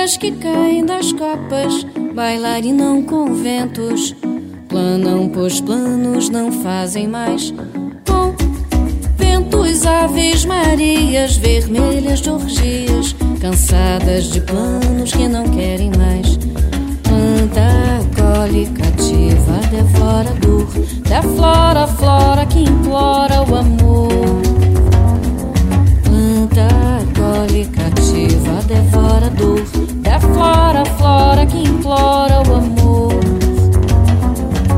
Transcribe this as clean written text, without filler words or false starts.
Estrelas que caem das copas, bailarinam com ventos, planam pois planos não fazem mais. Com ventos, aves, marias, vermelhas de orgias, cansadas de planos que não querem mais. Planta, colhe, cativa, devora a dor da flora, flora que implora o